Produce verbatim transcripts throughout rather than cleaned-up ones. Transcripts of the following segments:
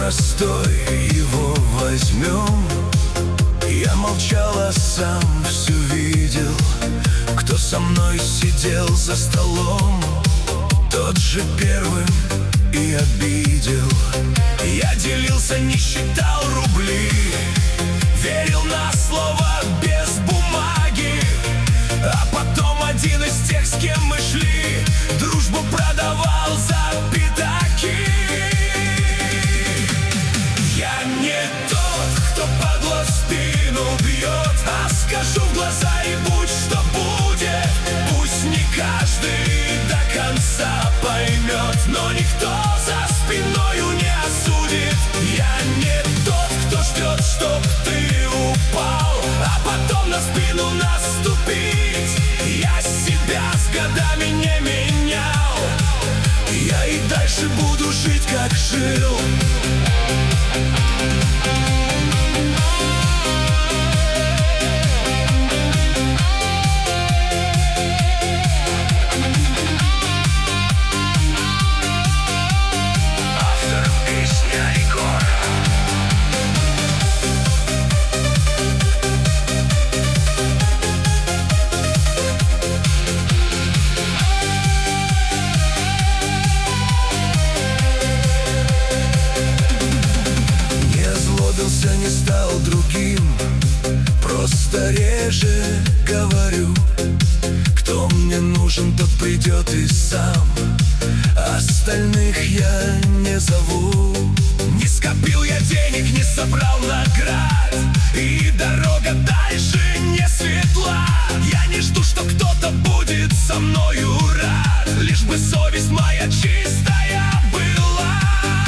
простой, его возьмем. Я молчал, а сам все видел. Кто со мной сидел за столом, тот же первым и обидел. Я делился, не считал рубли, верил на слово без бумаги. А потом один из тех, с кем мы шли, дружбу продавал за пятаки. Я не тот, кто подло в спину бьет, а скажу в глаза и будь что будет. Пусть не каждый до конца поймет, но никто за спиною не осудит. Я не тот, кто ждет, чтоб ты упал, а потом на спину наступить. Я себя с годами не менял, я и дальше буду жить, как жил. Не стал другим, просто реже говорю. Кто мне нужен, тот придет и сам, остальных я не зову. Не скопил я денег, не собрал наград, и дорога дальше не светла. Я не жду, что кто-то будет со мною рад, лишь бы совесть моя чистая была.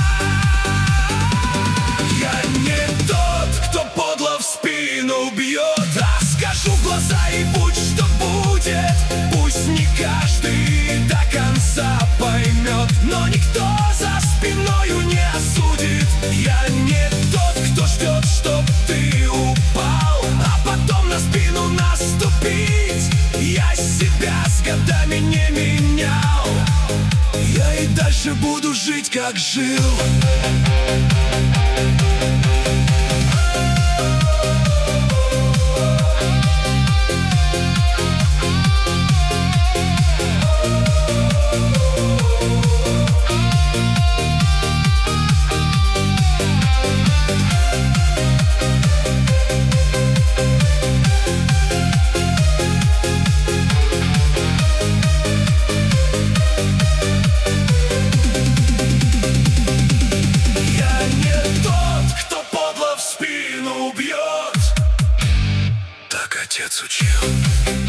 Я не тот, кто подло в спину бьет, а скажу в глаза и будь что будет. Пусть не каждый до конца поймет, но никто за спиною не осудит. Я не тот, кто ждет, чтоб ты упал, а потом на спину наступить. Я себя с годами не менял, я и дальше буду жить, как жил. Отец учил.